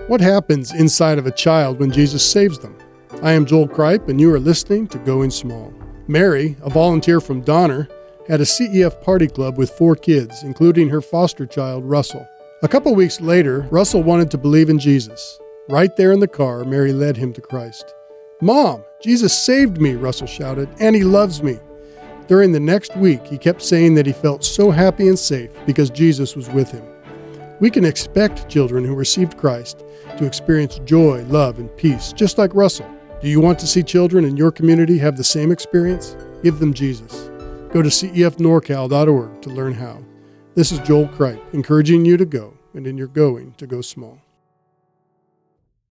What happens inside of a child when Jesus saves them? I am Joel Kripe, and you are listening to Going Small. Mary, a volunteer from Donner, had a CEF party club with 4 kids, including her foster child, Russell. A couple weeks later, Russell wanted to believe in Jesus. Right there in the car, Mary led him to Christ. "Mom, Jesus saved me," Russell shouted, "and he loves me." During the next week, he kept saying that he felt so happy and safe because Jesus was with him. We can expect children who received Christ to experience joy, love, and peace, just like Russell. Do you want to see children in your community have the same experience? Give them Jesus. Go to cefnorcal.org to learn how. This is Joel Kripe, encouraging you to go, and in your going, to go small.